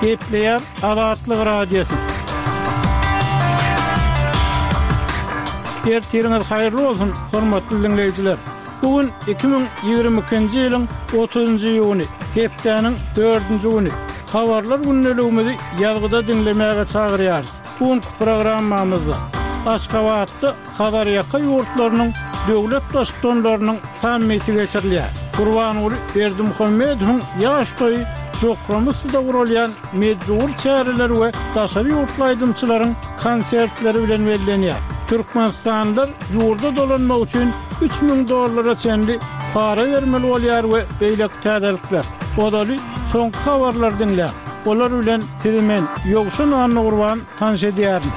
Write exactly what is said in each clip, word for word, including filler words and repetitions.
Gepleýär Azatlyk radiosu. Ertiriniz haýyrly bolsun, hormatly dinleýijiler. Bugün iki bin ýygrimi ikinji ýylyň otuzunjy ýuny, hepdeniň dördünji güni. Habarlar günneligimizi ýazgyda dinlemäge çagyrýarys. Bugünkü programmamyzda Aşgabatda Hazaryaka ýurtlarynyň döwlet dostonlarynyň sammiti geçirilýär. Gurbanuly Berdimuhammedowyň ýaş toýy Jokramusda urulýan mejbur çäreler we daşary ýurtlaýdymçylaryň konsertleri bilen bellenýär. Türkmenistanlar ýurda dolanmak üçin üç ming dollara çenli para bermeli bolýar we beýlek täzelikler. Odaly soňky habarlar dinlä. Olar bilen Timen ýogşun anny gurban tanış edýär.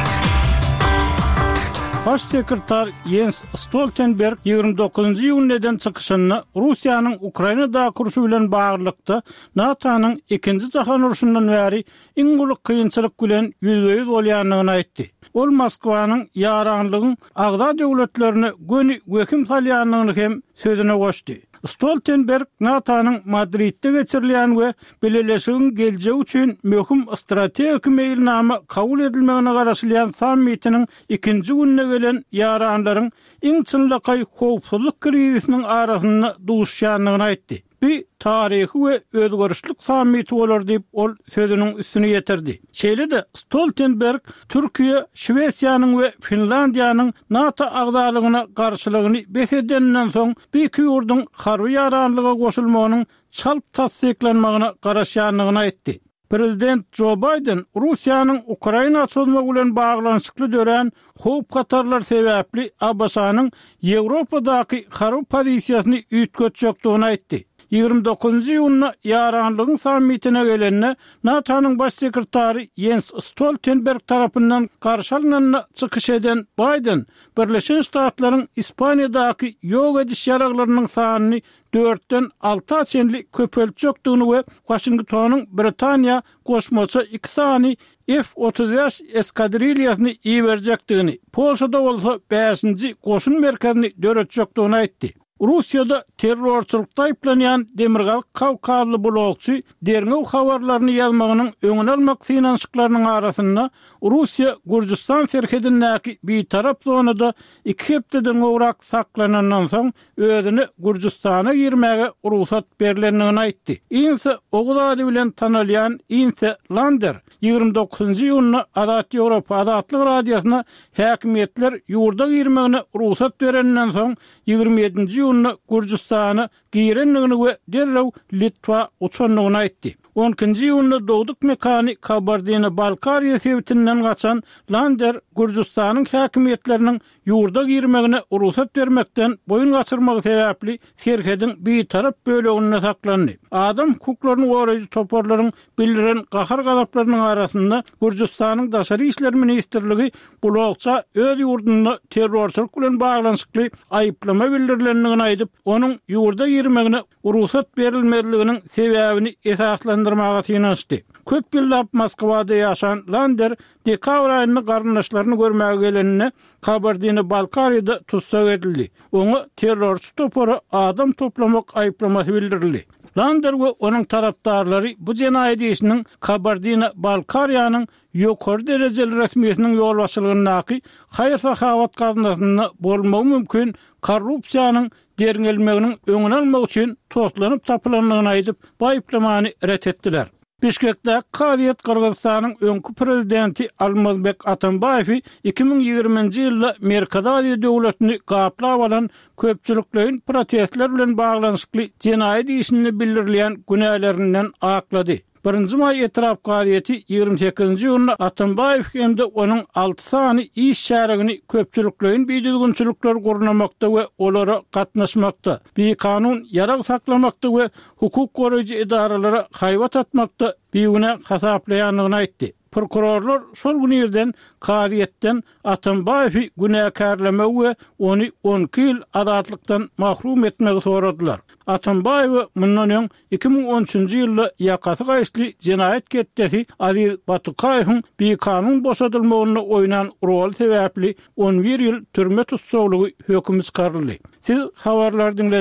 Baş sekretar Jens Stoltenberg ýygrimi dokuzunjy ýunydan çykyşyny Russiýanyň Ukrainada kurşy bilen baglykda NATO'nyň ikinji jahan uruşundan bäri iň guly kynçylyk bilen ýüzbeýiz bolýanlygyny aýtdy. Ol Moskwanyň ýaranlygyň agda döwletlerine göni wekim salýanlygyny hem sözüne goşdy. Stoltenberg NATO'nyň Madridde geçirilýän we beleleşigiň geljegi üçin möhüm strategik meýilnama kabul edilmegine garaşylýan sammitiniň ikinji gününe gelen ýaranlaryň iň çynlykay howpsuzlyk krizisiniň arasynda duşýanlygyny aýtdy. Bir tarihi we özgörüşlik sammiti bolar diýip ol sözüniň üstüne ýetirdi. Şeýle-de Stoltenberg Türkiýe, Şwesiýanyň we Finlandiýanyň NATO agdalygyna garşylygyny besedenden soň bir iki ýurdun harby ýaranlyga goşulmagynyň çalt tasdiklenmegine garaşýanlygyny aýtdy. Prezident Joe Biden Russiýanyň Ukraina çözmek bilen baglanyşykly dören howp katarlar sebäpli Abbasanyň Ýewropadaky harby pozisiýasyny üýtgetjekdigini aýtdy. ýygrimi dokuzunjy ýuny ýaranlygyň sammitine gelenine NATO'nyň baş sekretary Jens Stoltenberg tarapyndan garşy alynan çykyş eden Biden, Birleşen Ştatlaryň Ispaniýadaky ýok ediş ýaraglarynyň sanyny dörtden alty çenli köpeltjekdigini we Washingtonyň Britaniýa goşmaça iki sany F otuz beş eskadrilýasyny iýerjekdigini, Polşada bolsa beşinji goşun merkezini döretjekdigini aýtdy. Russiýada terrorçylykda aýplanýan Demirgal Kawkazly blogçy derňew habarlaryny ýazmagynyň öňüne almak synanşyklarynyň arasynda Russiýa Gürjistan serhedindäki bir tarap zonada iki hepdeden gowrak saklanandan soň özüni Gürjistana girmäge ruhsat berilendigini aýtdy. Inse ogulady bilen tanalýan Inse Lander ýygrimi dokuzunjy ýuny Azat Ýewropa Azatlyk radiosyna häkimetler ýurda girmegine ruhsat berenden soň ýygrimi ýedinji ýuny Gürjistana girenligini we derrew Litwa uçanlygyny aýtdy. on ikinji ýuny dowduk mekani Kabardino-Balkariýa sebitinden gaçan Lander Gürjistanyň häkimetleriniň ýurda girmegine ruhsat bermekden boyun gaçyrmagy sebäpli serhedin bir tarap bölegine saklandy. Adam hukuklaryny goraýjy toparlaryň bildiren gahar galaplarynyň arasynda Gürjistanyň daşary işler ministrligi blogça öz ýurdunda terrorçylyk bilen baglanyşykly aýyplama bildirilendigini aýdyp, onuň ýurda girmegine ruhsat berilmediliginiň sebäbini esaslandyrmaga synanşdy. Köp ýyllap Moskwada ýaşan Lander dekabr aýyny garyndaşlaryny görmäge gelenine Kabardino-Balkariýada tutsak edildi. Oňa terrorçy topary adam toplamak aýyplamasy bildirildi. Lander we onuň tarapdarlary bu jenaýat işiniň Kabardino-Balkariýanyň ýokary derejeli resmiýetiniň ýolbaşçylygyny haýyr sahawat gazynasyna bolmagy mümkin korrupsiýanyň derňelmeginiň öňüne almak üçin toplanyp tapylanlygyny aýdyp, bu aýyplamany ret etdiler. Bişkekde Kadyat Kırgızstanyň öňkü prezidenti Almazbek Atambayew iki bin ýygrimiňji ýylda Merkadazy döwletini gaplap alan köpçüliklerin protestler bilen baglanyşykly jenaýat işini bildirilýän günälerinden aklady. Birinji may etraf gaýety ýygrimi sekizinji ýuny Atambayew hemde onuň alty sany iş şärigini köpçüliklerin biýdilgünçilikler gurnamakda we olara gatnaşmakda, bir kanun ýarag saklamakda we hukuk goraýjy idaralara haýbat atmakda biýüne hasaplaýanlygyny aýtdy. Prokurorlar şol günlerden Kadyatdan Atambayew günäkärleme we ony on iki ýyl azatlykdan mahrum etmegi soradylar. Atambayew mundan öň iki bin on üçinji ýylda ýakasy gaýşly jenaýat ketdesi Aziz Batukaýewiň bir kanun boşadylmagyna oýnan rol sebäpli on bir ýyl türme tutsaglygy höküm çykaryldy. Siz habarlar